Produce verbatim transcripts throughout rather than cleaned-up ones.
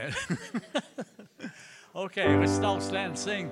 ahead. Okay, let's all stand and sing.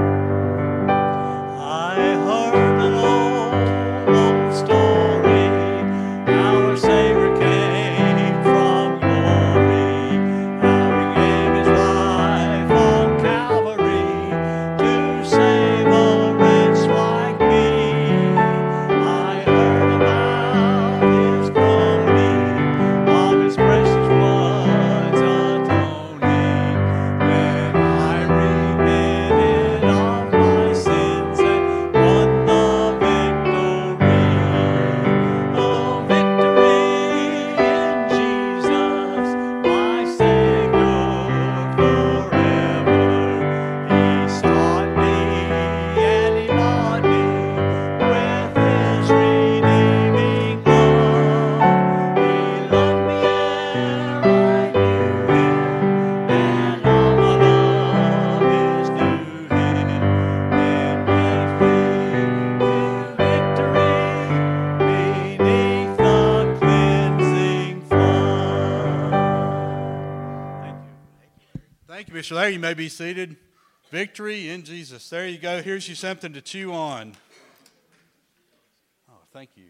I heard an old, old story, how a Savior came from glory, how he gave his life on Calvary to save a wretch like me. I heard about his groaning, of his precious blood's atoning, when I repented of my sins and won the victory. Oh, victory in Jesus, my Savior forever. He sought me and he bought me with his redeeming love. He loved me ere I knew him, and all my love is due him. Then gave me victory beneath the cleansing flood. Thank you. Thank you, Mister Larry. You may be seated. Victory in Jesus. There you go. Here's you something to chew on. Oh, thank you.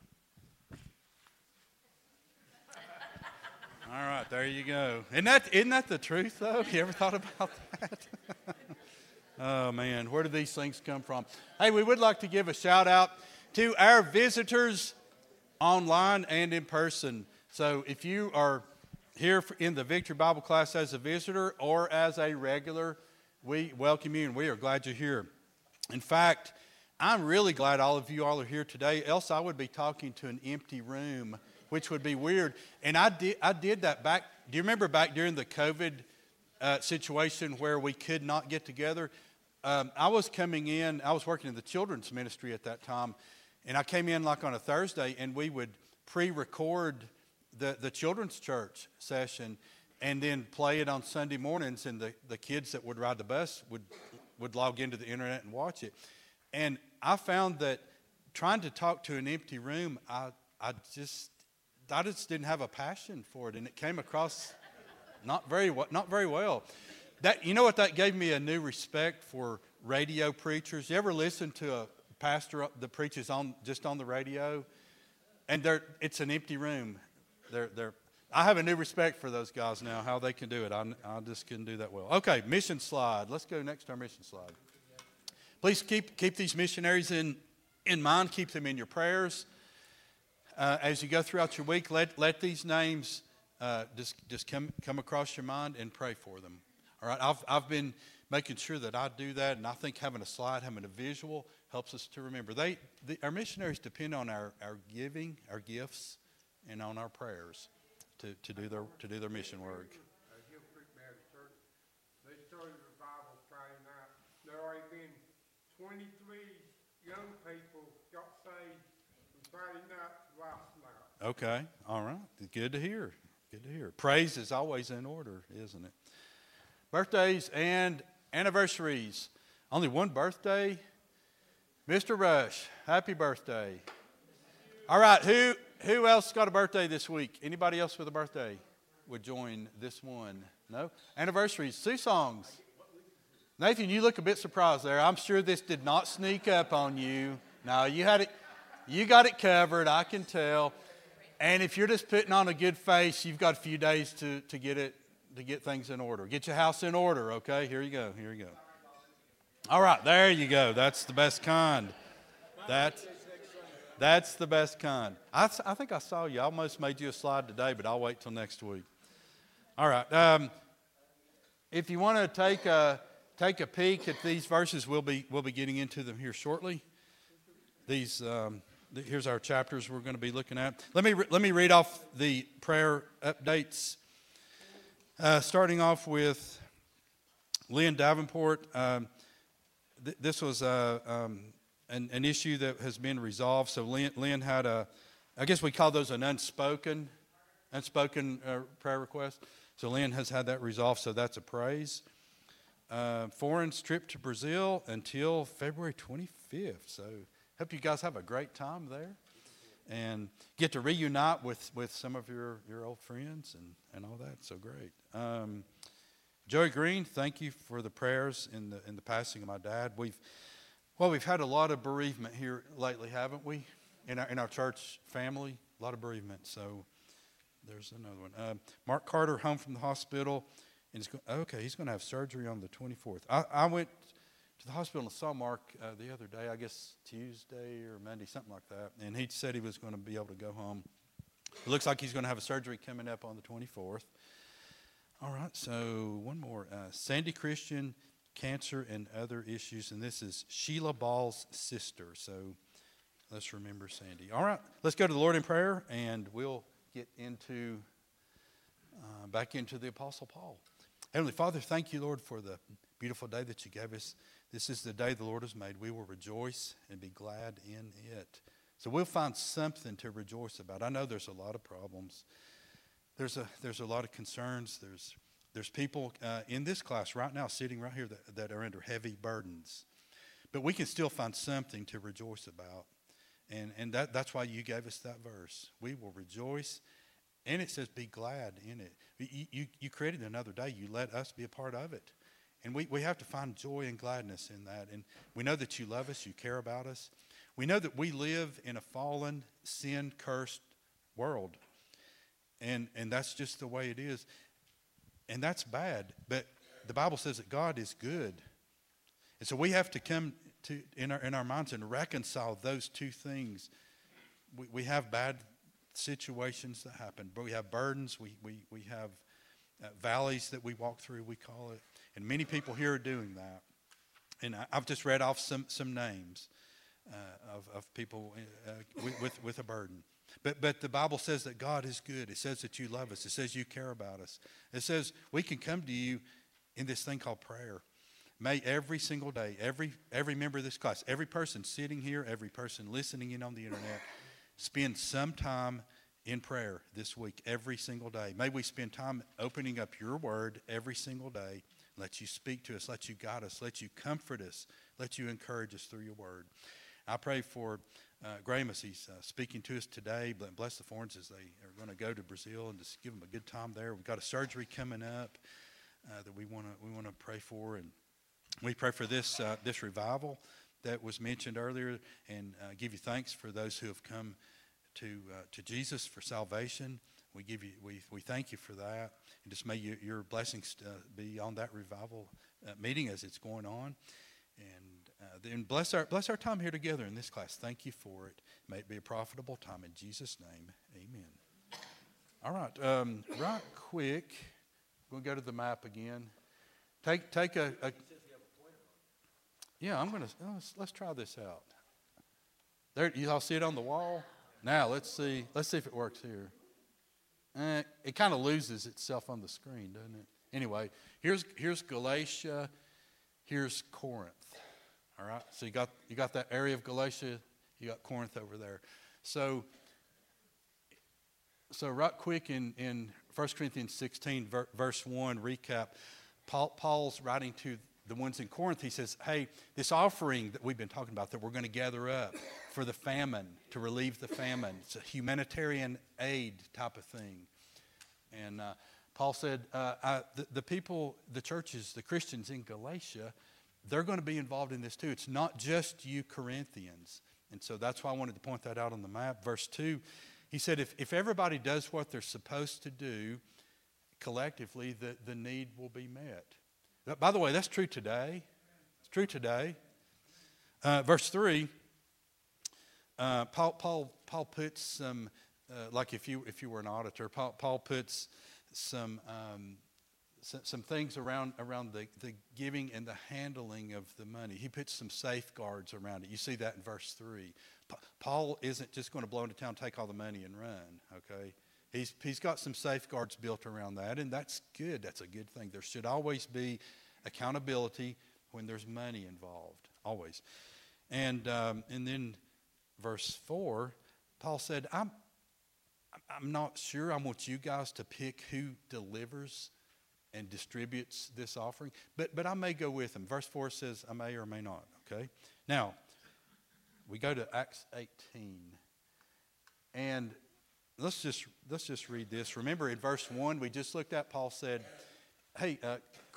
All right, there you go. Isn't that, isn't that the truth, though? You ever thought about that? Oh, man, where do these things come from? Hey, we would like to give a shout out to our visitors online and in person. So if you are here for- in the Victory Bible class as a visitor or as a regular, we welcome you and we are glad you're here. In fact, I'm really glad all of you all are here today, else I would be talking to an empty room, which would be weird. And I did, I did that back, do you remember back during the COVID uh, situation where we could not get together? Um, I was coming in, I was working in the children's ministry at that time, and I came in like on a Thursday, and we would pre-record the, the children's church session and then play it on Sunday mornings, and the, the kids that would ride the bus would, would log into the internet and watch it. And I found that trying to talk to an empty room, I, I just I just didn't have a passion for it, and it came across not very not very well. That you know what that gave me a new respect for radio preachers. You ever listen to a pastor that preaches on just on the radio, and they're it's an empty room. They're they're I have a new respect for those guys now. How they can do it, I I just couldn't do that well. Okay, mission slide. Let's go next to our mission slide. Please keep keep these missionaries in in mind. Keep them in your prayers. Uh, as you go throughout your week, let let these names uh, just just come come across your mind and pray for them. All right, I've I've been making sure that I do that, and I think having a slide, having a visual, helps us to remember. They the, our missionaries depend on our, our giving, our gifts, and on our prayers to, to do their to do their mission work. They started revival Friday night. There already been twenty-three young people got saved from Friday night to last night. Okay, all right, good to hear. Good to hear. Praise is always in order, isn't it? Birthdays and anniversaries. Only one birthday. Mister Rush, happy birthday. All right, who who else got a birthday this week? Anybody else with a birthday would join this one? No? Anniversaries, two songs. Nathan, you look a bit surprised there. I'm sure this did not sneak up on you. No, you had it. You got it covered, I can tell. And if you're just putting on a good face, you've got a few days to, to get it to get things in order. Get your house in order, okay? Here you go. Here you go. All right, there you go. That's the best kind. That's that's the best kind. I, I think I saw you. I almost made you a slide today, but I'll wait till next week. All right. Um, if you want to take a take a peek at these verses, we'll be we'll be getting into them here shortly. These. Um, Here's our chapters we're going to be looking at. Let me re- let me read off the prayer updates. Uh, starting off with Lynn Davenport. Um, th- this was uh, um, an, an issue that has been resolved. So Lynn, Lynn had a, I guess we call those an unspoken, unspoken uh, prayer request. So Lynn has had that resolved. So that's a praise. Uh, Foreign's trip to Brazil until February twenty-fifth. So. Hope you guys have a great time there and get to reunite with, with some of your, your old friends and, and all that. So great. Um, Joey Green, thank you for the prayers in the in the passing of my dad. We've well, we've had a lot of bereavement here lately, haven't we? In our in our church family, a lot of bereavement. So there's another one. Uh, Mark Carter, home from the hospital, and he's go, okay. He's going to have surgery on the twenty-fourth. I, I went to the hospital and saw Mark uh, the other day. I guess Tuesday or Monday, something like that. And he said he was going to be able to go home. It looks like he's going to have a surgery coming up on the twenty-fourth. All right, so one more. Uh, Sandy Christian, cancer and other issues. And this is Sheila Ball's sister. So let's remember Sandy. All right, let's go to the Lord in prayer, and we'll get into uh, back into the Apostle Paul. Heavenly Father, thank you, Lord, for the beautiful day that you gave us. This is the day the Lord has made. We will rejoice and be glad in it. So we'll find something to rejoice about. I know there's a lot of problems. There's a there's a lot of concerns. There's there's people uh, in this class right now sitting right here that, that are under heavy burdens. But we can still find something to rejoice about. And and that, that's why you gave us that verse. We will rejoice. And it says be glad in it. You, you, you created another day. You let us be a part of it. And we, we have to find joy and gladness in that. And we know that you love us. You care about us. We know that we live in a fallen, sin-cursed world. And and that's just the way it is. And that's bad. But the Bible says that God is good. And so we have to come to in our in our minds and reconcile those two things. We we have bad situations that happen, but we have burdens. We we we have uh, valleys that we walk through. We call it, and many people here are doing that. And I, I've just read off some some names uh, of of people uh, with, with with a burden. But but the Bible says that God is good. It says that you love us. It says you care about us. It says we can come to you in this thing called prayer. May every single day, every every member of this class, every person sitting here, every person listening in on the internet, spend some time in prayer this week, every single day. May we spend time opening up your word every single day. Let you speak to us. Let you guide us. Let you comfort us. Let you encourage us through your word. I pray for uh, Graham as he's uh, speaking to us today. Bless the Forns as they are going to go to Brazil and just give them a good time there. We've got a surgery coming up uh, that we want to we want to pray for, and we pray for this uh, this revival that was mentioned earlier, and uh, give you thanks for those who have come to uh, to Jesus for salvation. We give you we we thank you for that, and just may you, your blessings uh, be on that revival uh, meeting as it's going on. And uh, then bless our bless our time here together in this class. Thank you for it. May it be a profitable time in Jesus' name. Amen. All right, um, right quick, we'll go to the map again. Take take a. a yeah, I'm gonna let's, let's try this out. There, you all see it on the wall. Now let's see let's see if it works here. Eh, it kind of loses itself on the screen, doesn't it? Anyway, here's here's Galatia. Here's Corinth. All right, so you got you got that area of Galatia, you got Corinth over there. So, so right quick in, in First Corinthians sixteen, ver, verse one, recap, Paul, Paul's writing to the ones in Corinth. He says, hey, this offering that we've been talking about that we're going to gather up for the famine, to relieve the famine. It's a humanitarian aid type of thing. And uh, Paul said, uh, I, the, the people, the churches, the Christians in Galatia, they're going to be involved in this too. It's not just you Corinthians. And so that's why I wanted to point that out on the map. Verse two, he said, if, if everybody does what they're supposed to do collectively, the, the need will be met. By the way, that's true today. It's true today. Uh, verse three, uh, Paul, Paul, Paul puts some, uh, like if you if you were an auditor, Paul, Paul puts some um, some, some things around around the, the giving and the handling of the money. He puts some safeguards around it. You see that in verse three. Pa- Paul isn't just going to blow into town, take all the money, and run. Okay, he's he's got some safeguards built around that, and that's good. That's a good thing. There should always be accountability when there's money involved, always. And um, and then verse four, Paul said, I'm. I'm not sure. I want you guys to pick who delivers and distributes this offering. But but I may go with them. Verse four says I may or may not. Okay. Now, we go to Acts eighteen. And let's just let's just read this. Remember in verse one we just looked at, Paul said, hey, uh,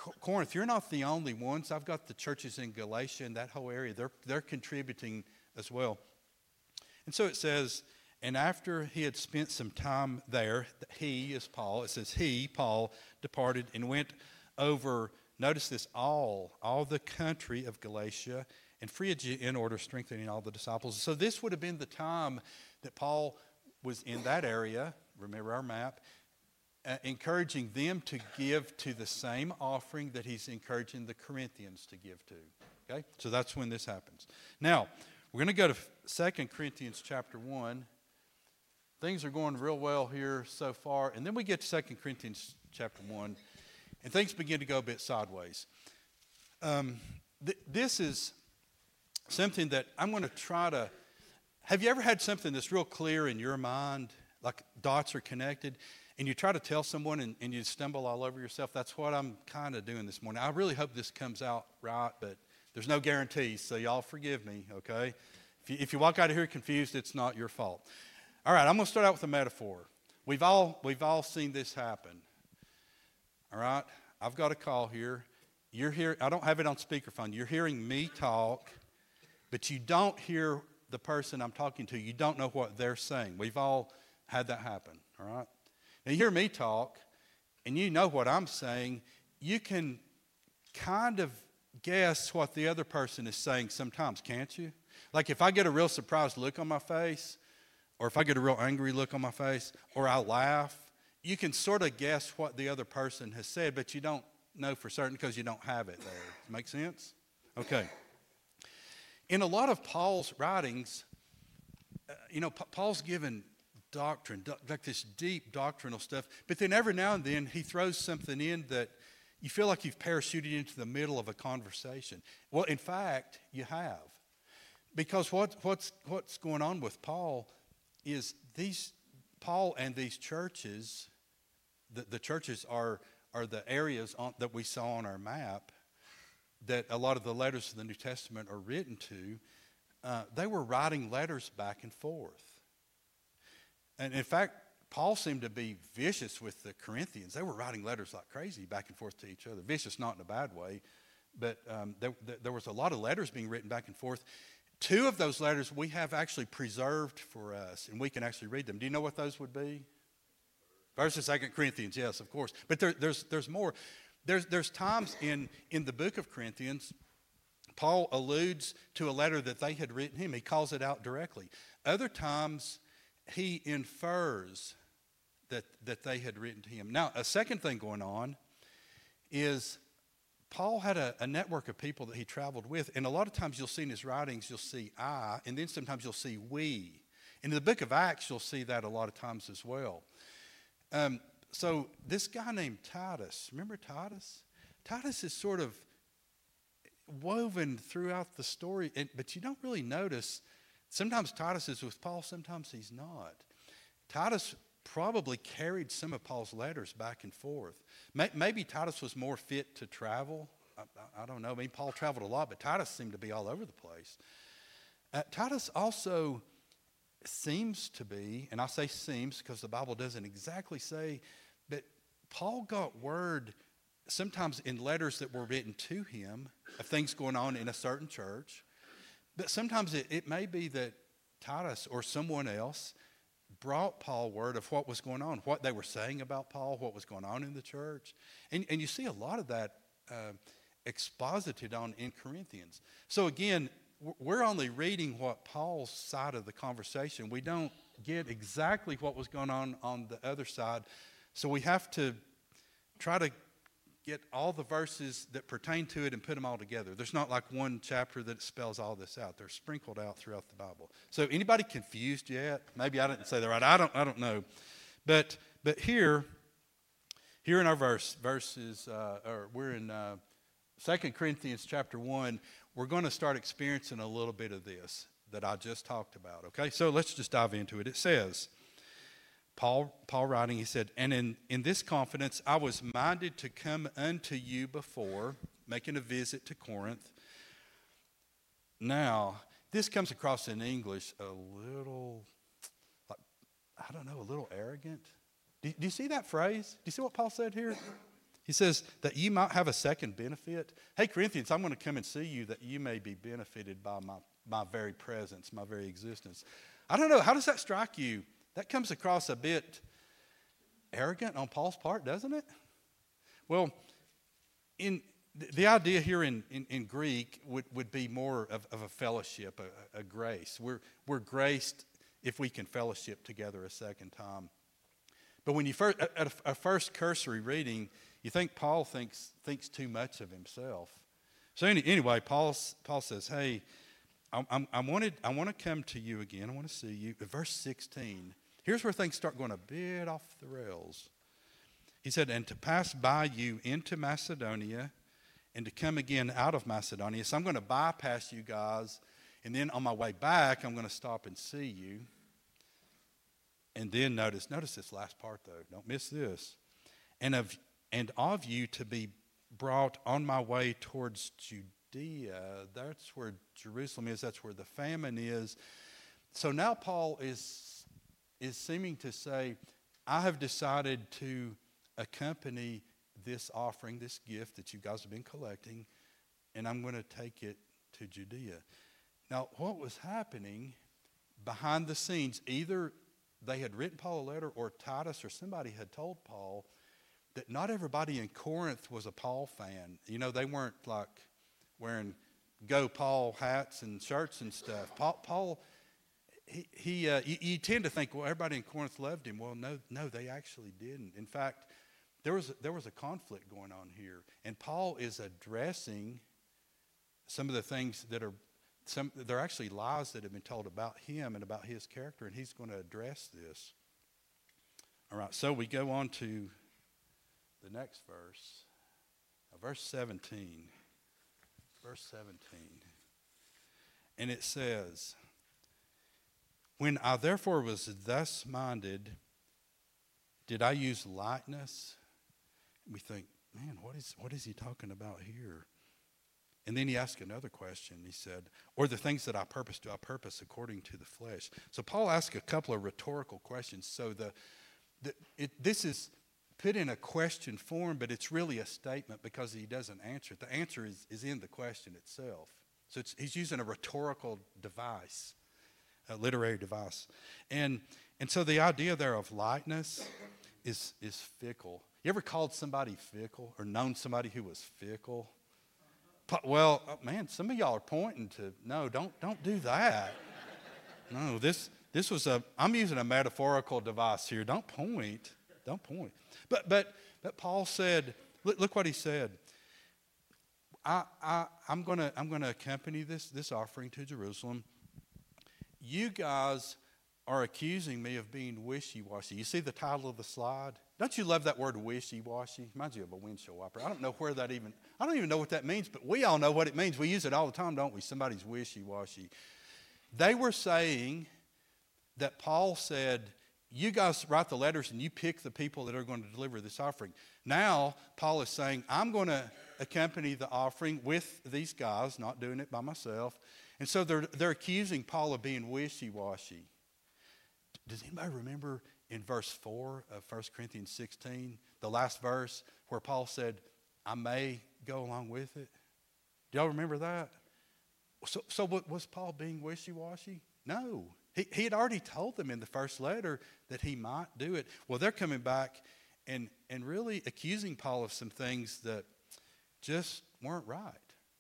Corinth, you're not the only ones. I've got the churches in Galatia and that whole area. They're, they're contributing as well. And so it says, and after he had spent some time there, he is Paul. It says he, Paul, departed and went over, notice this, all, all the country of Galatia and Phrygia in order, strengthening all the disciples. So this would have been the time that Paul was in that area, remember our map, uh, encouraging them to give to the same offering that he's encouraging the Corinthians to give to. Okay, so that's when this happens. Now, we're going to go to Second Corinthians chapter one. Things are going real well here so far. And then we get to Second Corinthians chapter one, and things begin to go a bit sideways. Um, th- this is something that I'm going to try to... Have you ever had something that's real clear in your mind, like dots are connected, and you try to tell someone and, and you stumble all over yourself? That's what I'm kind of doing this morning. I really hope this comes out right, but there's no guarantees, so y'all forgive me, okay? If you, if you walk out of here confused, it's not your fault. All right, I'm going to start out with a metaphor. We've all, we've all seen this happen. All right, I've got a call here. You're here. I don't have it on speakerphone. You're hearing me talk, but you don't hear the person I'm talking to. You don't know what they're saying. We've all had that happen, all right? Now, you hear me talk, and you know what I'm saying. You can kind of guess what the other person is saying sometimes, can't you? Like if I get a real surprised look on my face, or if I get a real angry look on my face, or I laugh, you can sort of guess what the other person has said, but you don't know for certain because you don't have it there. Make sense? Okay. In a lot of Paul's writings, uh, you know, P- Paul's given doctrine, do- like this deep doctrinal stuff, but then every now and then he throws something in that you feel like you've parachuted into the middle of a conversation. Well, in fact, you have. Because what, what's, what's going on with Paul is these, Paul and these churches, the, the churches are, are the areas on, that we saw on our map that a lot of the letters of the New Testament are written to. Uh, they were writing letters back and forth. And in fact, Paul seemed to be vicious with the Corinthians. They were writing letters like crazy back and forth to each other. Vicious, not in a bad way, but um, there, there was a lot of letters being written back and forth. Two of those letters we have actually preserved for us, and we can actually read them. Do you know what those would be? First and Second Corinthians, yes, of course. But there, there's there's more. There's there's times in, in the book of Corinthians, Paul alludes to a letter that they had written him. He calls it out directly. Other times, he infers that, that they had written to him. Now, a second thing going on is Paul had a, a network of people that he traveled with, and a lot of times you'll see in his writings, you'll see I, and then sometimes you'll see we. In the book of Acts, you'll see that a lot of times as well. Um, so this guy named Titus, remember Titus? Titus is sort of woven throughout the story, and, but you don't really notice. Sometimes Titus is with Paul, sometimes he's not. Titus probably carried some of Paul's letters back and forth. Maybe Titus was more fit to travel. I, I, I don't know. I mean, Paul traveled a lot, but Titus seemed to be all over the place. Uh, Titus also seems to be, and I say seems because the Bible doesn't exactly say, but Paul got word sometimes in letters that were written to him of things going on in a certain church. But sometimes it, it may be that Titus or someone else brought Paul word of what was going on, what they were saying about Paul, what was going on in the church. And, and you see a lot of that uh, exposited on in Corinthians. So again, we're only reading what Paul's side of the conversation. We don't get exactly what was going on on the other side. So we have to try to get all the verses that pertain to it and put them all together. There's not like one chapter that spells all this out. They're sprinkled out throughout the Bible. So anybody confused yet? Maybe I didn't say that right. I don't I don't know. But but here, here in our verse, verses, uh, or we're in uh, Second Corinthians chapter one, we're going to start experiencing a little bit of this that I just talked about. Okay, so let's just dive into it. It says, Paul, Paul writing, he said, and in, in this confidence I was minded to come unto you before, making a visit to Corinth. Now, this comes across in English a little, like, I don't know, a little arrogant. Do, do you see that phrase? Do you see what Paul said here? He says that you might have a second benefit. Hey, Corinthians, I'm going to come and see you that you may be benefited by my, my very presence, my very existence. I don't know. How does that strike you? That comes across a bit arrogant on Paul's part, doesn't it? Well, in the idea here in, in, in Greek would, would be more of, of a fellowship, a, a grace. We're, we're graced if we can fellowship together a second time. But when you first, at a, a first cursory reading, you think Paul thinks thinks too much of himself. So any, anyway, Paul Paul says, "Hey, I, I, I wanted I want to come to you again. I want to see you." Verse sixteen. Here's where things start going a bit off the rails. He said, "And to pass by you into Macedonia, and to come again out of Macedonia." So I'm going to bypass you guys, and then on my way back, I'm going to stop and see you. And then notice, notice this last part though. Don't miss this. And of and of you to be brought on my way towards Judea. That's where Jerusalem is. That's where the famine is. So now Paul is is seeming to say, I have decided to accompany this offering, this gift that you guys have been collecting, and I'm going to take it to Judea. Now, what was happening behind the scenes, either they had written Paul a letter or Titus or somebody had told Paul that not everybody in Corinth was a Paul fan. You know, they weren't like wearing Go Paul hats and shirts and stuff. Paul, Paul he, he uh, you, you tend to think, well, everybody in Corinth loved him. Well, no, no, they actually didn't. In fact, there was, there was a conflict going on here. And Paul is addressing some of the things that are, some they're actually lies that have been told about him and about his character, and he's going to address this. All right, so we go on to the next verse, uh, verse seventeen. Verse seventeen. And it says, when I therefore was thus minded, did I use lightness? We think, man, what is what is he talking about here? And then he asked another question. He said, or the things that I purpose, do I purpose according to the flesh? So Paul asked a couple of rhetorical questions. So the, the it, this is put in a question form, but it's really a statement because he doesn't answer it. The answer is, is in the question itself. So it's, he's using a rhetorical device, a literary device. And and so the idea there of lightness is is fickle. You ever called somebody fickle or known somebody who was fickle? Well, oh man, some of y'all are pointing to, no, don't don't do that. No, this this was a, I'm using a metaphorical device here. Don't point. Don't point. But but but Paul said, look, look what he said. I I I'm gonna I'm gonna accompany this this offering to Jerusalem. You guys are accusing me of being wishy-washy. You see the title of the slide? Don't you love that word wishy-washy? Reminds you of a windshield wiper. I don't know where that even, I don't even know what that means, but we all know what it means. We use it all the time, don't we? Somebody's wishy-washy. They were saying that Paul said, you guys write the letters and you pick the people that are going to deliver this offering. Now, Paul is saying, I'm going to accompany the offering with these guys, not doing it by myself. And so they're, they're accusing Paul of being wishy-washy. Does anybody remember in verse four of First Corinthians sixteen, the last verse where Paul said, I may go along with it? Do y'all remember that? So, so was Paul being wishy-washy? No. He, he had already told them in the first letter that he might do it. Well, they're coming back and, and really accusing Paul of some things that just weren't right.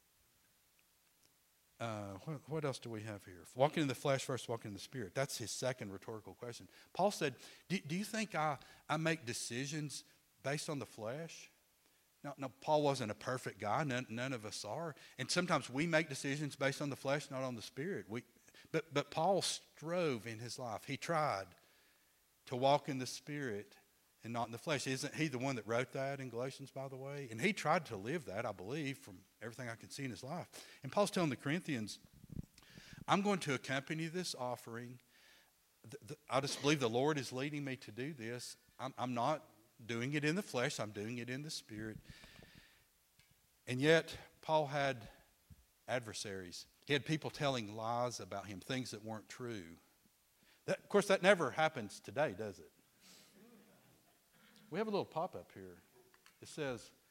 Uh, what, what else do we have here? Walking in the flesh versus walking in the spirit. That's his second rhetorical question. Paul said, do, do you think I, I make decisions based on the flesh? No, no, Paul wasn't a perfect guy. None, none of us are. And sometimes we make decisions based on the flesh, not on the spirit. We, but, but Paul strove in his life. He tried to walk in the spirit and not in the flesh. Isn't he the one that wrote that in Galatians, by the way? And he tried to live that, I believe, from everything I can see in his life. And Paul's telling the Corinthians, I'm going to accompany this offering. The, the, I just believe the Lord is leading me to do this. I'm, I'm not doing it in the flesh. I'm doing it in the spirit. And yet, Paul had adversaries. He had people telling lies about him, things that weren't true. That, of course, that never happens today, does it? We have a little pop-up here. It says,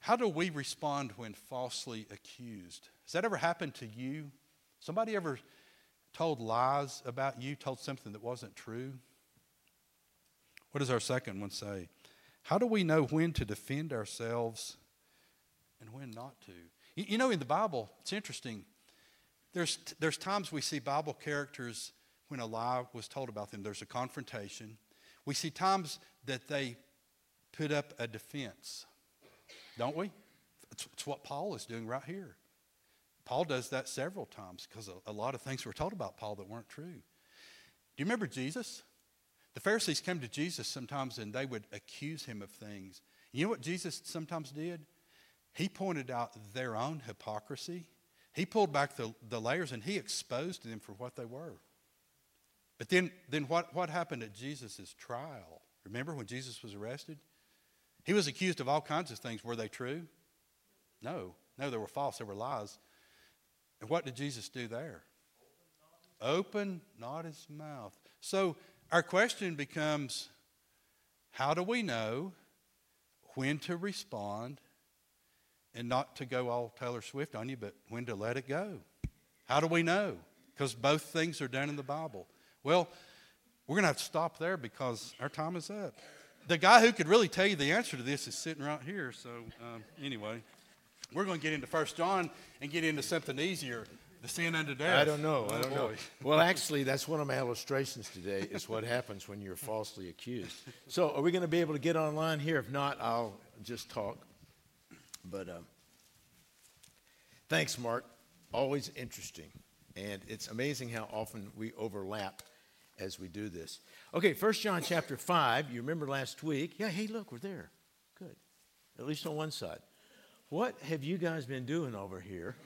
How do we respond when falsely accused? Has that ever happened to you? Somebody ever told lies about you, told something that wasn't true? What does our second one say? How do we know when to defend ourselves and when not to? You, you know, in the Bible, it's interesting. There's, there's times we see Bible characters when a lie was told about them. There's a confrontation. We see times that they put up a defense, don't we? It's, it's what Paul is doing right here. Paul does that several times because a, a lot of things were told about Paul that weren't true. Do you remember Jesus? The Pharisees came to Jesus sometimes and they would accuse him of things. You know what Jesus sometimes did? He pointed out their own hypocrisy. He pulled back the, the layers and he exposed them for what they were. But then, then what, what happened at Jesus' trial? Remember when Jesus was arrested? He was accused of all kinds of things. Were they true? No. No, they were false. They were lies. And what did Jesus do there? Open not his mouth. So our question becomes, how do we know when to respond and not to go all Taylor Swift on you, but when to let it go? How do we know? Because both things are done in the Bible. Well, we're going to have to stop there because our time is up. The guy who could really tell you the answer to this is sitting right here. So um, anyway, we're going to get into First John and get into something easier, the sin unto death. I don't know. I Oh, don't know. boy. Well, actually, that's one of my illustrations today is what happens when you're falsely accused. So are we going to be able to get online here? If not, I'll just talk. But um, thanks, Mark. Always interesting. And it's amazing how often we overlap as we do this. Okay, First John chapter five. You remember last week? Yeah, hey, look, we're there. Good. At least on one side. What have you guys been doing over here?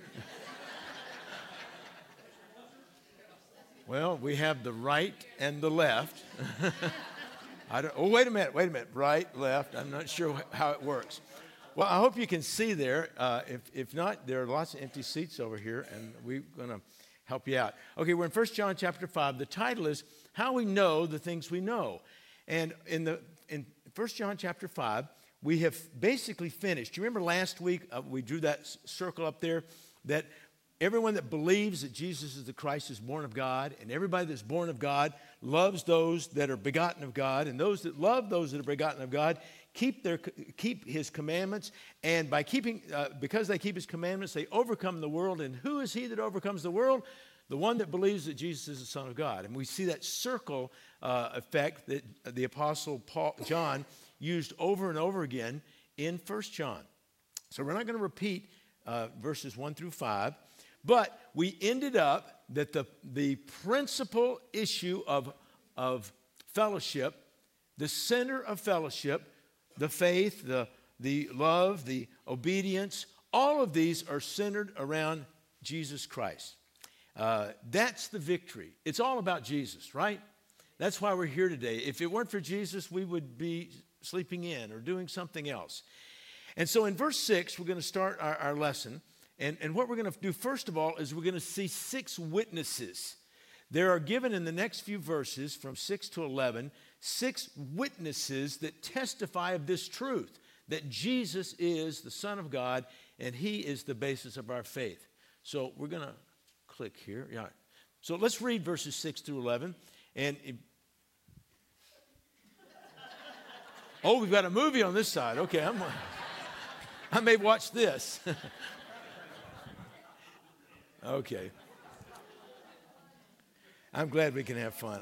Well, we have the right and the left. I don't, oh, wait a minute, wait a minute. Right, left. I'm not sure how it works. Well, I hope you can see there. Uh, if, if not, there are lots of empty seats over here, and we're going to help you out. Okay, we're in First John chapter five. The title is How We Know the Things We Know. And in the in First John chapter five, we have basically finished. Do you remember last week uh, we drew that s- circle up there that everyone that believes that Jesus is the Christ is born of God, and everybody that's born of God loves those that are begotten of God, and those that love those that are begotten of God keep their keep His commandments, and by keeping uh, because they keep His commandments, they overcome the world. And who is he that overcomes the world? The one that believes that Jesus is the Son of God. And we see that circle uh, effect that the Apostle Paul, John used over and over again in First John. So we're not going to repeat uh, verses one through five. But we ended up that the, the principal issue of, of fellowship, the center of fellowship, the faith, the, the love, the obedience, all of these are centered around Jesus Christ. Uh, that's the victory. It's all about Jesus, right? That's why we're here today. If it weren't for Jesus, we would be sleeping in or doing something else. And so in verse six, we're going to start our, our lesson. And, and what we're going to do, first of all, is we're going to see six witnesses. There are given in the next few verses, from six to eleven, six witnesses that testify of this truth, that Jesus is the Son of God, and He is the basis of our faith. So we're going to click here. Yeah. So let's read verses six through eleven. And it, oh, we've got a movie on this side. Okay, I'm, I may watch this. Okay. I'm glad we can have fun.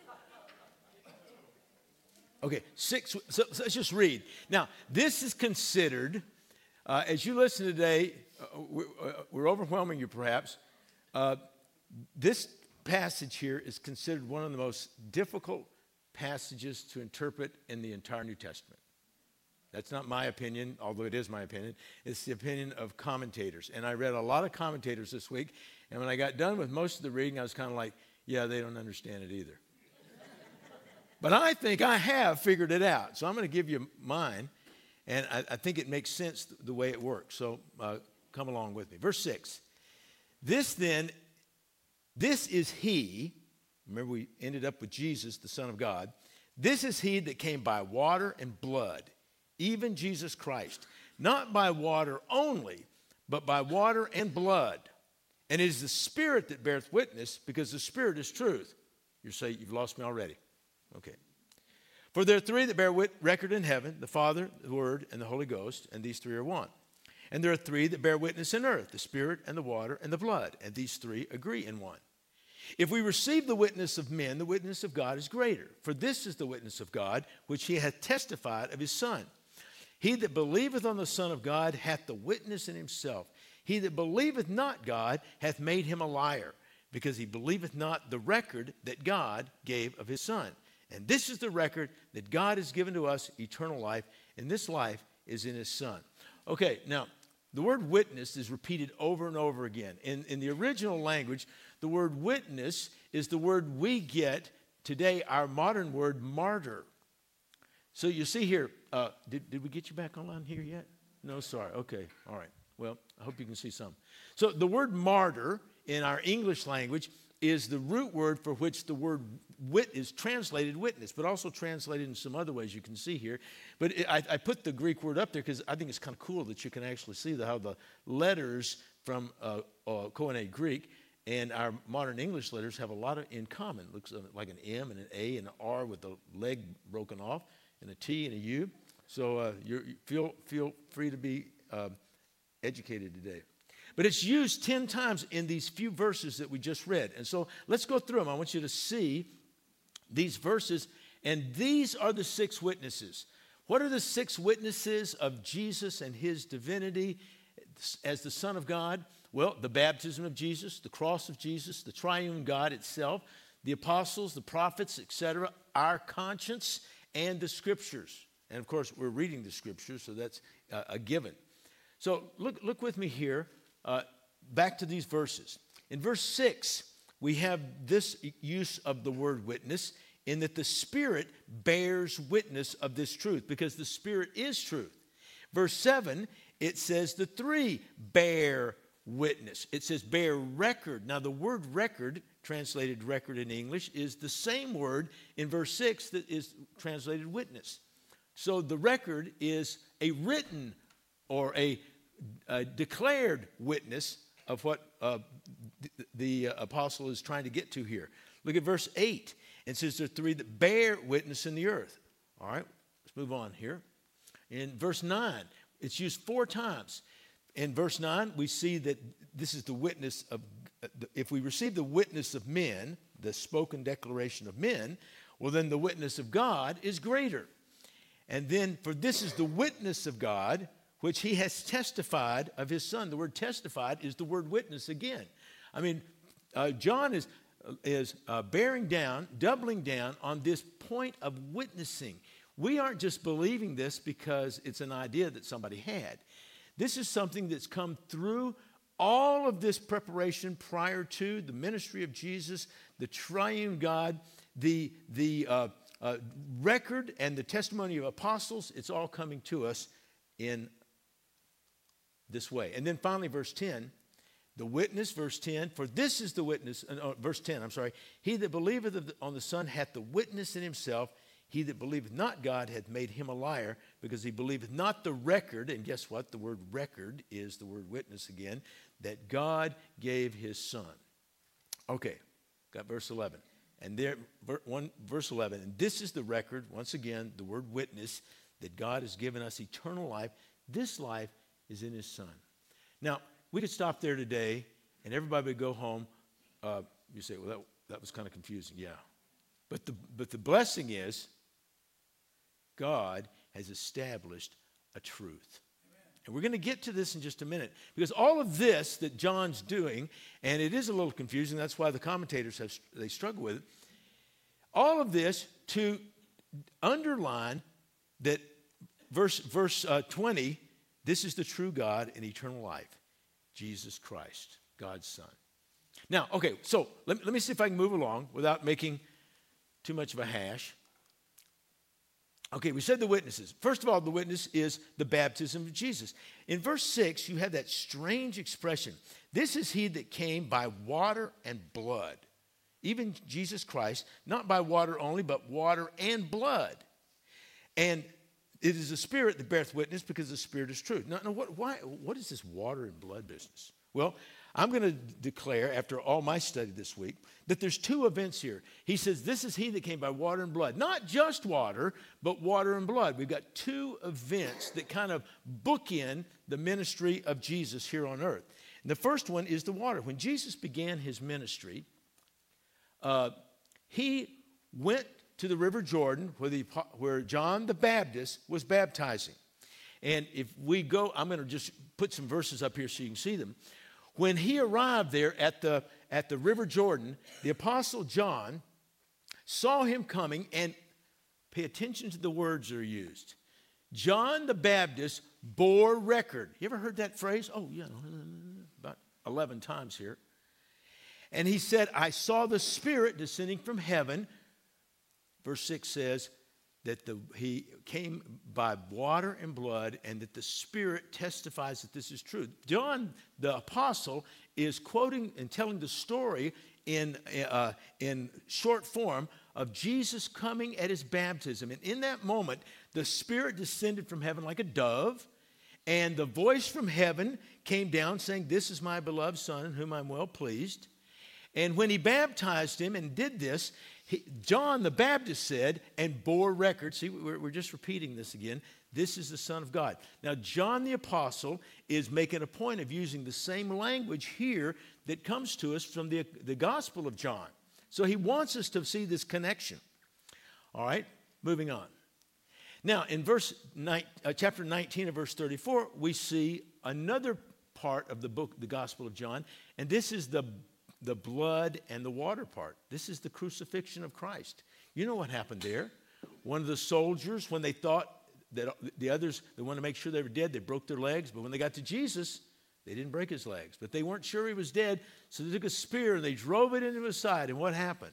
Okay, six. So, so let's just read. Now, this is considered, uh, as you listen today, uh, we're, uh, we're overwhelming you perhaps. Uh, this passage here is considered one of the most difficult passages to interpret in the entire New Testament. That's not my opinion, although it is my opinion. It's the opinion of commentators. And I read a lot of commentators this week, and when I got done with most of the reading, I was kind of like, yeah, they don't understand it either. But I think I have figured it out. So I'm going to give you mine, and I, I think it makes sense the way it works. So uh, come along with me. Verse six. This then, this is He, remember we ended up with Jesus, the Son of God. This is He that came by water and blood, even Jesus Christ, not by water only, but by water and blood. And it is the Spirit that beareth witness, because the Spirit is truth. You say, you've lost me already. Okay. For there are three that bear wit- record in heaven, the Father, the Word, and the Holy Ghost, and these three are one. And there are three that bear witness in earth, the Spirit, and the water, and the blood, and these three agree in one. If we receive the witness of men, the witness of God is greater. For this is the witness of God, which he hath testified of his Son. He that believeth on the Son of God hath the witness in himself. He that believeth not God hath made him a liar, because he believeth not the record that God gave of his Son. And this is the record that God has given to us, eternal life, and this life is in his Son. Okay, now, the word witness is repeated over and over again. In, in the original language, the word witness is the word we get today, our modern word martyr. So you see here, uh, did, did we get you back online here yet? No, sorry. Okay, all right. Well, I hope you can see some. So the word martyr in our English language is the root word for which the word wit is translated witness, but also translated in some other ways you can see here. But it, I, I put the Greek word up there because I think it's kind of cool that you can actually see the, how the letters from uh, uh, Koine Greek and our modern English letters have a lot of in common. It looks like an M and an A and an R with the leg broken off, and a T and a U. So uh, you're, you feel feel free to be uh, educated today. But it's used ten times in these few verses that we just read. And so let's go through them. I want you to see these verses. And these are the six witnesses. What are the six witnesses of Jesus and his divinity as the Son of God? Well, the baptism of Jesus, the cross of Jesus, the triune God itself, the apostles, the prophets, et cetera, our conscience, and the scriptures. And of course, we're reading the scriptures, so that's uh, a given. So look, look with me here. Uh, back to these verses. In verse six, we have this use of the word witness, in that the Spirit bears witness of this truth, because the Spirit is truth. Verse seven, it says the three bear witness. It says bear record. Now the word record, translated record in English, is the same word in verse six that is translated witness. So the record is a written or a A declared witness of what uh, the, the uh, apostle is trying to get to here. Look at verse eight. It says there are three that bear witness in the earth. All right, let's move on here. In verse nine, it's used four times. In verse nine, we see that this is the witness of, if we receive the witness of men, the spoken declaration of men, well, then the witness of God is greater. And then, for this is the witness of God, which he has testified of his Son. The word testified is the word witness again. I mean, uh, John is, is uh, bearing down, doubling down on this point of witnessing. We aren't just believing this because it's an idea that somebody had. This is something that's come through all of this preparation prior to the ministry of Jesus, the triune God, the, the uh, uh, record and the testimony of apostles. It's all coming to us in this way. And then finally, verse ten, the witness, verse ten, for this is the witness, uh, verse ten, I'm sorry, he that believeth on the Son hath the witness in himself. He that believeth not God hath made him a liar, because he believeth not the record, and guess what? The word record is the word witness again, that God gave his Son. Okay, got verse eleven. And there, one, verse eleven, and this is the record, once again, the word witness, that God has given us eternal life. This life is in his Son. Now, we could stop there today, and everybody would go home. Uh, you say, well, that, that was kind of confusing. Yeah. But the, but the blessing is God has established a truth. Amen. And we're going to get to this in just a minute, because all of this that John's doing, and it is a little confusing, that's why the commentators have they struggle with it, all of this to underline that verse, verse uh, twenty, this is the true God and eternal life, Jesus Christ, God's Son. Now, okay, so let, let me see if I can move along without making too much of a hash. Okay, we said the witnesses. First of all, the witness is the baptism of Jesus. In verse six, you have that strange expression. This is he that came by water and blood. Even Jesus Christ, not by water only, but water and blood. And It is the Spirit that beareth witness, because the Spirit is truth. Now, now what, why, what is this water and blood business? Well, I'm going to declare, after all my study this week, that there's two events here. He says, this is he that came by water and blood. Not just water, but water and blood. We've got two events that kind of bookend the ministry of Jesus here on earth. And the first one is the water. When Jesus began his ministry, uh, he went to the River Jordan where, the, where John the Baptist was baptizing. And if we go, I'm going to just put some verses up here so you can see them. When he arrived there at the, at the River Jordan, the Apostle John saw him coming, and pay attention to the words that are used. John the Baptist bore record. You ever heard that phrase? Oh, yeah, about eleven times here. And he said, I saw the Spirit descending from heaven. Verse six says that the, he came by water and blood, and that the Spirit testifies that this is true. John, the apostle, is quoting and telling the story in, uh, in short form of Jesus coming at his baptism. And in that moment, the Spirit descended from heaven like a dove, and the voice from heaven came down saying, this is my beloved Son in whom I'm well pleased. And when he baptized him and did this, he, John the Baptist said, and bore record. See, we're, we're just repeating this again. This is the Son of God. Now, John the Apostle is making a point of using the same language here that comes to us from the, the Gospel of John. So he wants us to see this connection. All right, moving on. Now, in verse nine, uh, chapter nineteen of verse thirty-four, we see another part of the book, the Gospel of John, and this is the the blood and the water part. This is the crucifixion of Christ. You know what happened there. One of the soldiers, when they thought that the others, they wanted to make sure they were dead, they broke their legs. But when they got to Jesus, they didn't break his legs. But they weren't sure he was dead, so they took a spear and they drove it into his side. And what happened?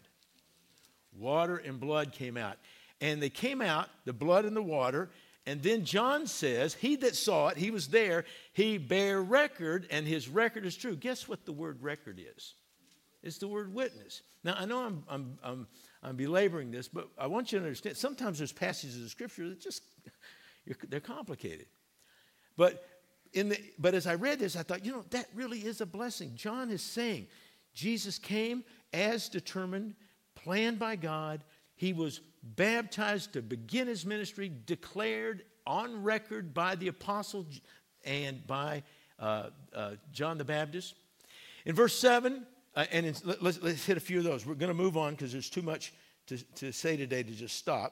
Water and blood came out. And they came out, the blood and the water. And then John says, he that saw it, he was there, he bare record, and his record is true. Guess what the word record is? It's the word witness. Now, I know I'm, I'm, I'm, I'm belaboring this, but I want you to understand, sometimes there's passages of Scripture that just, they're complicated. But, in the, but as I read this, I thought, you know, that really is a blessing. John is saying Jesus came as determined, planned by God. He was baptized to begin his ministry, declared on record by the apostle and by uh, uh, John the Baptist. In verse seven, Uh, and it's, let's, let's hit a few of those. We're going to move on because there's too much to, to say today to just stop.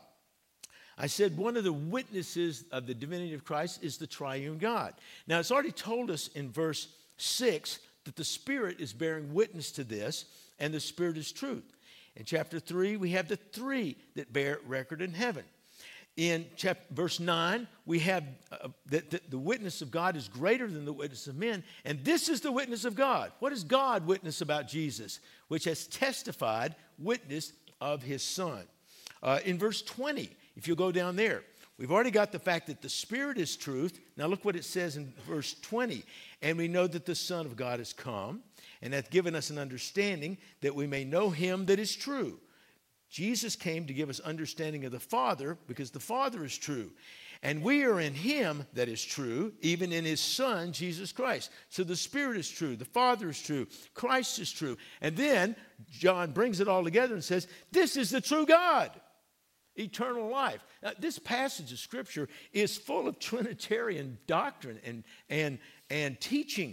I said one of the witnesses of the divinity of Christ is the triune God. Now, it's already told us in verse six that the Spirit is bearing witness to this, and the Spirit is truth. In chapter three, we have the three that bear record in heaven. In chapter, verse nine, we have uh, that the, the witness of God is greater than the witness of men. And this is the witness of God. What does God witness about Jesus? Which has testified witness of his Son. Uh, in verse twenty, if you go down there, we've already got the fact that the Spirit is truth. Now look what it says in verse twenty. And we know that the Son of God has come and hath given us an understanding that we may know him that is true. Jesus came to give us understanding of the Father because the Father is true. And we are in him that is true, even in his Son, Jesus Christ. So the Spirit is true. The Father is true. Christ is true. And then John brings it all together and says, this is the true God, eternal life. Now, this passage of Scripture is full of Trinitarian doctrine and, and, and teaching.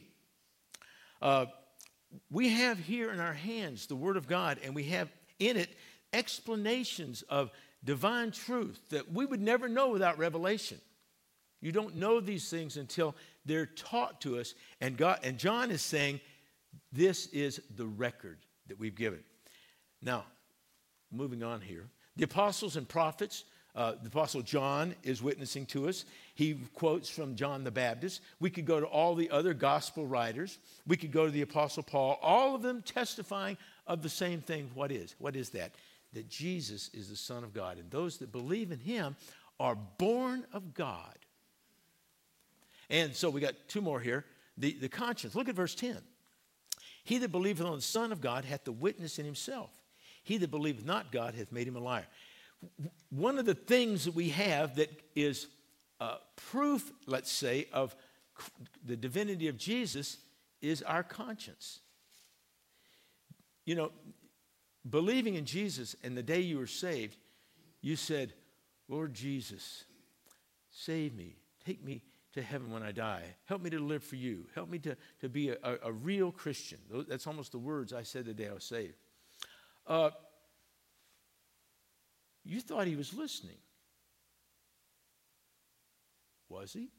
Uh, we have here in our hands the Word of God, and we have in it explanations of divine truth that we would never know without revelation. You don't know these things until they're taught to us. And God and John is saying, this is the record that we've given. Now, moving on here. The apostles and prophets, uh, the apostle John is witnessing to us. He quotes from John the Baptist. We could go to all the other gospel writers. We could go to the apostle Paul. All of them testifying of the same thing. What is? What is that? That Jesus is the Son of God. And those that believe in him are born of God. And so we got two more here. The, the conscience. Look at verse ten. He that believeth on the Son of God hath the witness in himself. He that believeth not God hath made him a liar. One of the things that we have that is uh, proof, let's say, of the divinity of Jesus is our conscience. You know, believing in Jesus and the day you were saved, you said, Lord Jesus, save me. Take me to heaven when I die. Help me to live for you. Help me to, to be a, a, a real Christian. That's almost the words I said the day I was saved. Uh, you thought he was listening. Was he?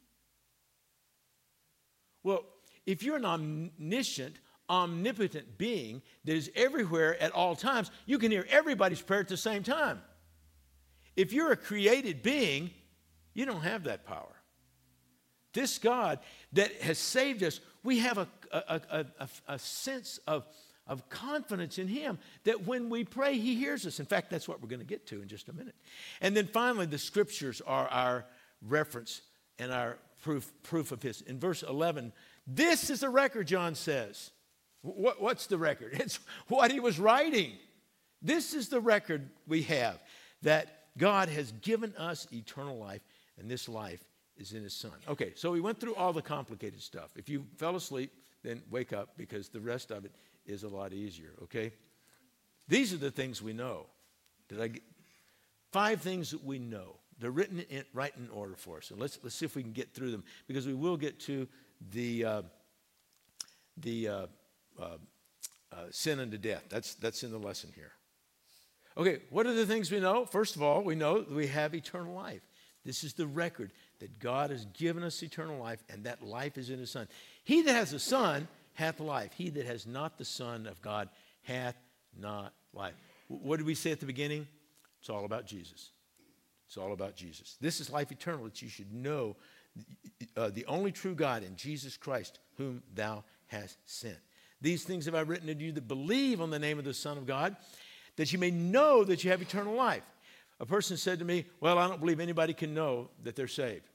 Well, if you're an omniscient, omnipotent being that is everywhere at all times, you can hear everybody's prayer at the same time. If you're a created being, you don't have that power. This God that has saved us, we have a, a, a, a, a sense of, of confidence in him that when we pray, he hears us. In fact, that's what we're going to get to in just a minute. And then finally, the scriptures are our reference and our proof, proof of his. In verse eleven, this is the record, John says. What, what's the record? It's what he was writing. This is the record we have, that God has given us eternal life, and this life is in his Son. Okay, so we went through all the complicated stuff. If you fell asleep, then wake up, because the rest of it is a lot easier, okay? These are the things we know. Did I get five things that we know? They're written in, right in order for us. So let's let's see if we can get through them, because we will get to the uh, the uh, uh, uh, sin unto death. That's that's in the lesson here. Okay, what are the things we know? First of all, we know that we have eternal life. This is the record that God has given us eternal life, and that life is in his Son. He that has a Son hath life. He that has not the Son of God hath not life. What did we say at the beginning? It's all about Jesus. It's all about Jesus. This is life eternal, that you should know uh, the only true God in Jesus Christ, whom thou hast sent. These things have I written unto you that believe on the name of the Son of God, that you may know that you have eternal life. A person said to me, well, I don't believe anybody can know that they're saved.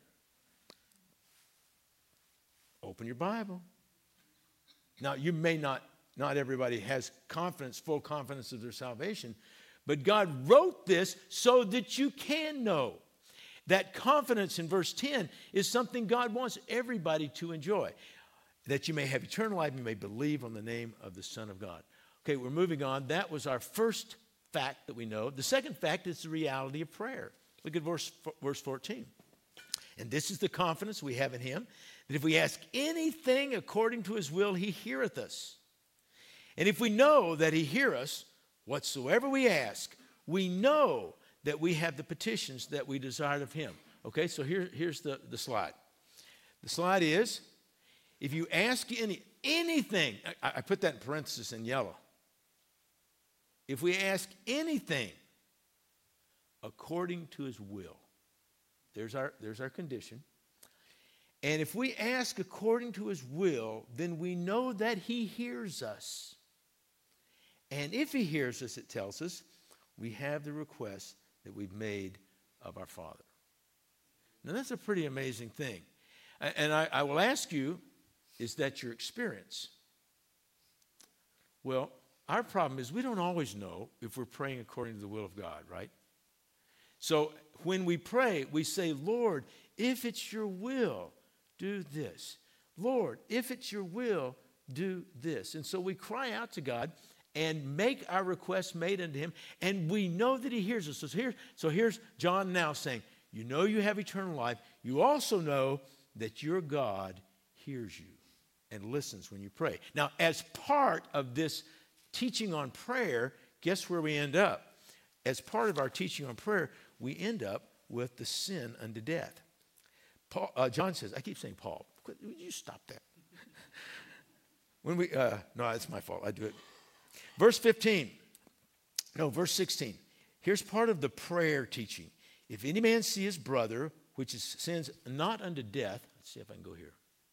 Open your Bible. Now, you may not, not everybody has confidence, full confidence of their salvation, but God wrote this so that you can know. That confidence in verse ten is something God wants everybody to enjoy. That you may have eternal life, you may believe on the name of the Son of God. Okay, we're moving on. That was our first fact that we know. The second fact is the reality of prayer. Look at verse, verse fourteen. And this is the confidence we have in him, that if we ask anything according to his will, he heareth us. And if we know that he hear us, whatsoever we ask, we know that we have the petitions that we desired of him. Okay, so here, here's the, the slide. The slide is, if you ask any anything, I, I put that in parentheses in yellow. If we ask anything according to his will, there's our, there's our condition. And if we ask according to his will, then we know that he hears us. And if he hears us, it tells us, we have the request that we've made of our Father. Now, that's a pretty amazing thing. And I, I will ask you, is that your experience? Well, our problem is we don't always know if we're praying according to the will of God, right? So when we pray, we say, Lord, if it's your will, do this. Lord, if it's your will, do this. And so we cry out to God and make our requests made unto him, and we know that he hears us. So, here, so here's John now saying, you know you have eternal life. You also know that your God hears you and listens when you pray. Now, as part of this teaching on prayer, guess where we end up? As part of our teaching on prayer, we end up with the sin unto death. Paul, uh, John says, I keep saying Paul. Would you stop that? when we, uh, no, it's my fault. I do it. Verse fifteen. No, verse sixteen. Here's part of the prayer teaching. If any man see his brother, which is sins not unto death. Let's see if I can go here.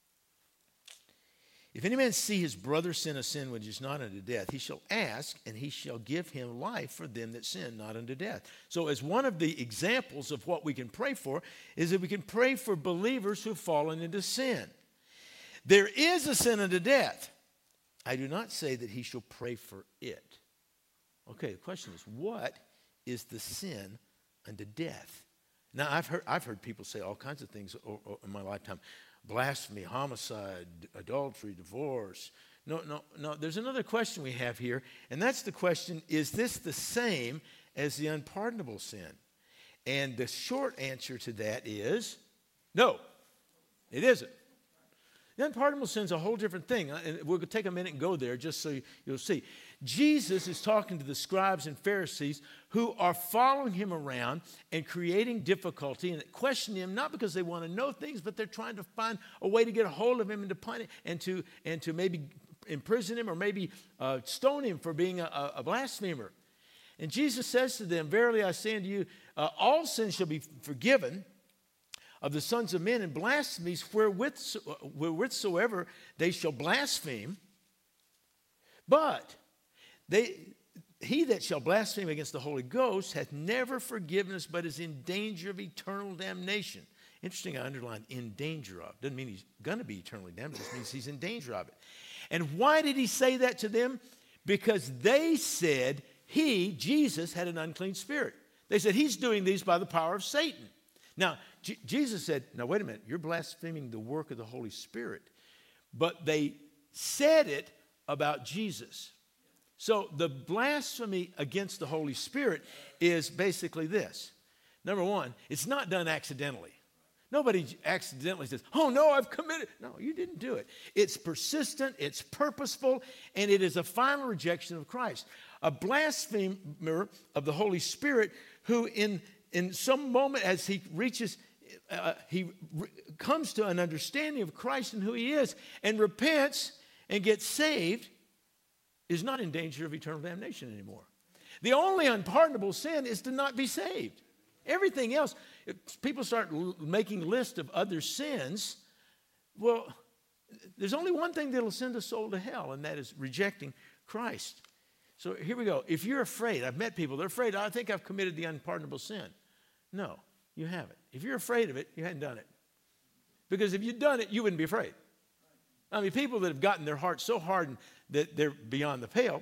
If any man see his brother sin a sin which is not unto death, he shall ask, and he shall give him life for them that sin not unto death. So as one of the examples of what we can pray for is that we can pray for believers who have fallen into sin. There is a sin unto death. I do not say that he shall pray for it. Okay, the question is, what is the sin unto death? Now, I've heard, I've heard people say all kinds of things o- o- in my lifetime. Blasphemy, homicide, adultery, divorce. No, no, no. There's another question we have here, and that's the question, is this the same as the unpardonable sin? And the short answer to that is no, it isn't. The unpardonable sin is a whole different thing. And we'll take a minute and go there just so you, you'll see. Jesus is talking to the scribes and Pharisees who are following him around and creating difficulty and questioning him, not because they want to know things, but they're trying to find a way to get a hold of him and to punish and to and to maybe imprison him or maybe uh, stone him for being a, a blasphemer. And Jesus says to them, "Verily I say unto you, uh, all sins shall be forgiven of the sons of men, and blasphemies wherewith, wherewithsoever they shall blaspheme. But they, he that shall blaspheme against the Holy Ghost hath never forgiveness, but is in danger of eternal damnation." Interesting, I underlined in danger of. Doesn't mean he's going to be eternally damned. It just means he's in danger of it. And why did he say that to them? Because they said he, Jesus, had an unclean spirit. They said he's doing these by the power of Satan. Now, J- Jesus said, now wait a minute, you're blaspheming the work of the Holy Spirit. But they said it about Jesus. So the blasphemy against the Holy Spirit is basically this. Number one, it's not done accidentally. Nobody accidentally says, "Oh no, I've committed." No, you didn't do it. It's persistent, it's purposeful, and it is a final rejection of Christ. A blasphemer of the Holy Spirit who in In some moment, as he reaches, uh, he re- comes to an understanding of Christ and who he is and repents and gets saved, is not in danger of eternal damnation anymore. The only unpardonable sin is to not be saved. Everything else, if people start l- making a list of other sins, well, there's only one thing that will send a soul to hell, and that is rejecting Christ. So here we go. If you're afraid, I've met people, they're afraid, "I think I've committed the unpardonable sin." No, you haven't. If you're afraid of it, you hadn't done it. Because if you'd done it, you wouldn't be afraid. I mean, people that have gotten their hearts so hardened that they're beyond the pale,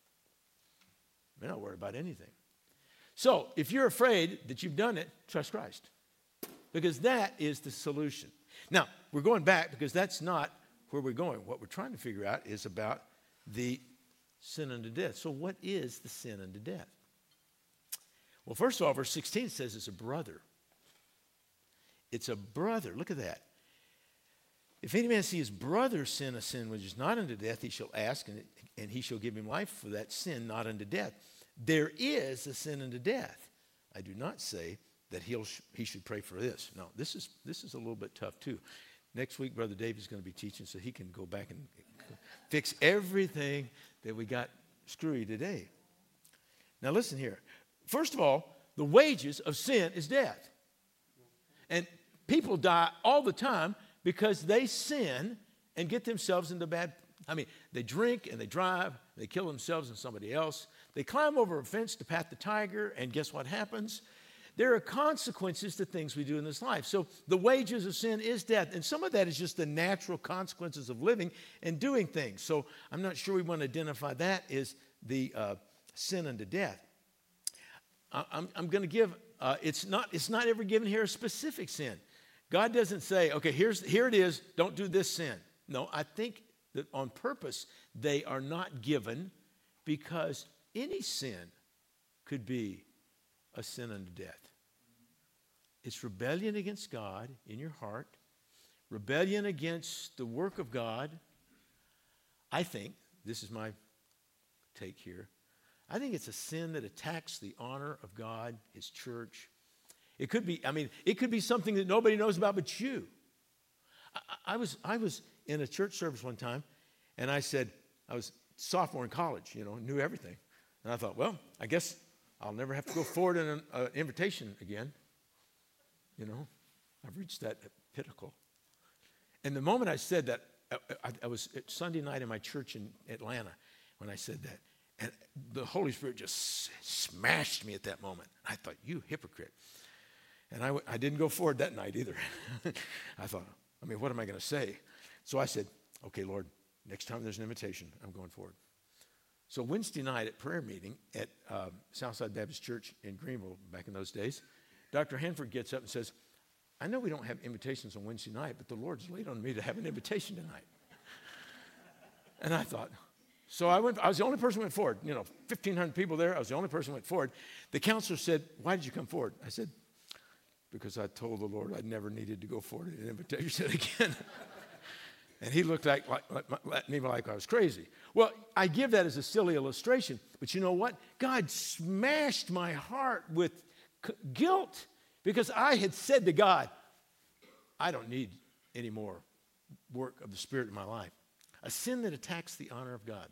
they're not worried about anything. So if you're afraid that you've done it, trust Christ. Because that is the solution. Now, we're going back because that's not where we're going. What we're trying to figure out is about the sin unto death. So what is the sin unto death? Well, first of all, verse sixteen says it's a brother. It's a brother. Look at that. "If any man see his brother sin a sin which is not unto death, he shall ask, and, it, and he shall give him life for that sin not unto death. There is a sin unto death. I do not say that he'll he should pray for this." Now, this is this is a little bit tough too. Next week, Brother Dave is going to be teaching, so he can go back and fix everything that we got screwy today. Now, listen here. First of all, the wages of sin is death. And people die all the time because they sin and get themselves into bad, I mean, they drink and they drive, they kill themselves and somebody else. They climb over a fence to pat the tiger, and guess what happens? There are consequences to things we do in this life. So the wages of sin is death. And some of that is just the natural consequences of living and doing things. So I'm not sure we want to identify that as the uh, sin unto death. I'm, I'm going to give, uh, it's not it's not ever given here a specific sin. God doesn't say, okay, here's here it is, don't do this sin. No, I think that on purpose they are not given because any sin could be a sin unto death. It's rebellion against God in your heart, rebellion against the work of God. I think, this is my take here, I think it's a sin that attacks the honor of God, his church. It could be, I mean, it could be something that nobody knows about but you. I, I was I was in a church service one time, and I said, I was sophomore in college, you know, knew everything. And I thought, well, I guess I'll never have to go forward in an uh, invitation again. You know, I've reached that pinnacle. And the moment I said that, I, I, I was at Sunday night in my church in Atlanta when I said that. And the Holy Spirit just smashed me at that moment. I thought, you hypocrite. And I, I didn't go forward that night either. I thought, I mean, what am I going to say? So I said, okay, Lord, next time there's an invitation, I'm going forward. So Wednesday night at prayer meeting at um, Southside Baptist Church in Greenville back in those days, Doctor Hanford gets up and says, I know we don't have invitations on Wednesday night, but the Lord's laid on me to have an invitation tonight. And I thought, so I went, I was the only person who went forward. You know, fifteen hundred people there, I was the only person who went forward. The counselor said, why did you come forward? I said, because I told the Lord I never needed to go forward in an invitation again. And he looked like, like, like, at me like I was crazy. Well, I give that as a silly illustration, but you know what? God smashed my heart with c- guilt because I had said to God, I don't need any more work of the Spirit in my life. A sin that attacks the honor of God.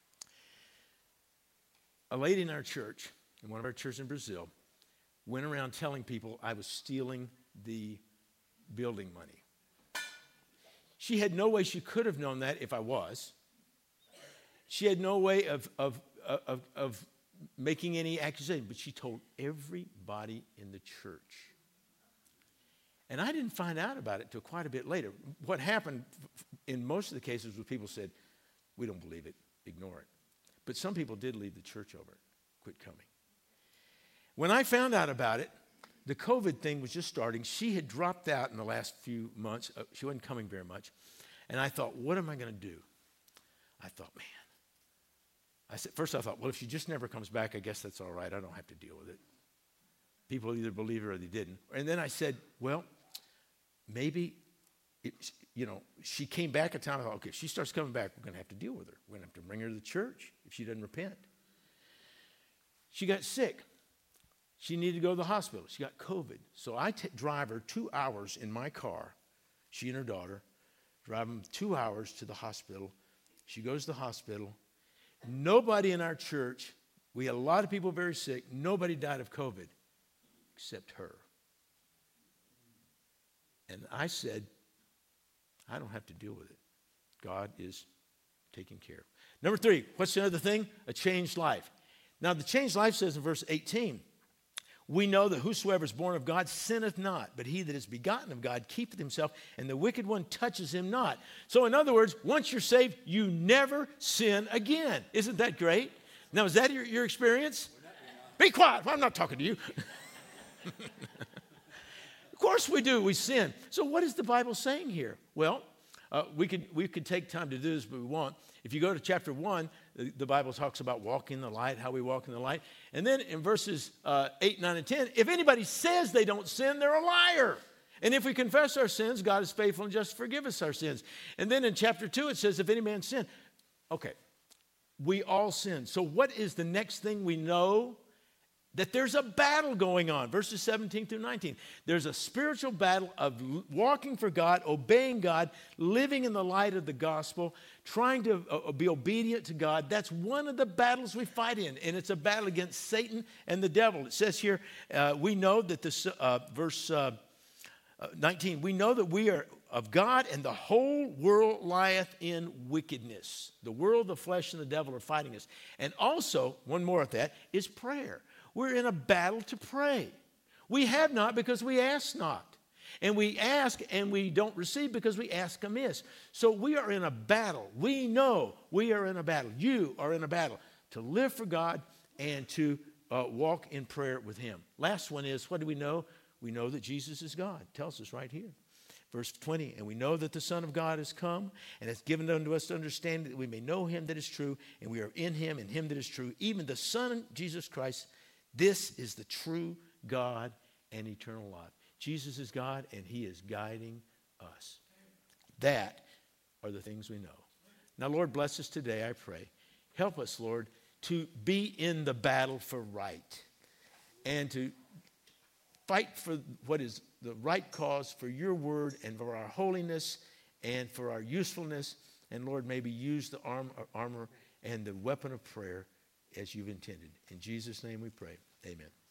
A lady in our church, in one of our churches in Brazil, went around telling people I was stealing the building money. She had no way she could have known that if I was. She had no way of, of, of, of making any accusation, but she told everybody in the church. And I didn't find out about it till quite a bit later. What happened in most of the cases was people said, we don't believe it, ignore it. But some people did leave the church over it, quit coming. When I found out about it, the COVID thing was just starting. She had dropped out in the last few months. Uh, she wasn't coming very much. And I thought, what am I going to do? I thought, man. I said, first I thought, well, if she just never comes back, I guess that's all right. I don't have to deal with it. People either believe her or they didn't. And then I said, well, maybe, it, you know, she came back a time. I thought, okay, if she starts coming back, we're going to have to deal with her. We're going to have to bring her to the church if she doesn't repent. She got sick. She needed to go to the hospital. She got COVID. So I t- drive her two hours in my car, she and her daughter, drive them two hours to the hospital. She goes to the hospital. Nobody in our church, we had a lot of people very sick. Nobody died of COVID except her. And I said, I don't have to deal with it. God is taking care of it. Number three, what's the other thing? A changed life. Now, the changed life says in verse eighteen, we know that whosoever is born of God sinneth not, but he that is begotten of God keepeth himself, and the wicked one touches him not. So in other words, once you're saved, you never sin again. Isn't that great? Now, is that your, your experience? Be quiet. I'm not talking to you. Of course we do. We sin. So what is the Bible saying here? Well, uh, we could we could take time to do this, but we won't. If you go to chapter one, the, the Bible talks about walking in the light, how we walk in the light. And then in verses uh, eight, nine, and ten, if anybody says they don't sin, they're a liar. And if we confess our sins, God is faithful and just to forgive us our sins. And then in chapter two, it says, if any man sin. Okay, we all sin. So what is the next thing we know? That there's a battle going on. Verses seventeen through nineteen. There's a spiritual battle of walking for God, obeying God, living in the light of the gospel, trying to uh, be obedient to God. That's one of the battles we fight in, and it's a battle against Satan and the devil. It says here, uh, we know that this, uh, verse uh, nineteen, we know that we are of God, and the whole world lieth in wickedness. The world, the flesh, and the devil are fighting us. And also, one more of that, is prayer. We're in a battle to pray. We have not because we ask not. And we ask and we don't receive because we ask amiss. So we are in a battle. We know we are in a battle. You are in a battle to live for God and to uh, walk in prayer with him. Last one is, what do we know? We know that Jesus is God. It tells us right here. Verse twenty, and we know that the Son of God has come and has given unto us to understand that we may know him that is true, and we are in him and him that is true, even the Son, Jesus Christ. This is the true God and eternal life. Jesus is God, and he is guiding us. That are the things we know. Now, Lord, bless us today, I pray. Help us, Lord, to be in the battle for right and to fight for what is the right cause for your word and for our holiness and for our usefulness. And, Lord, maybe use the arm, armor and the weapon of prayer as you've intended. In Jesus' name we pray. Amen.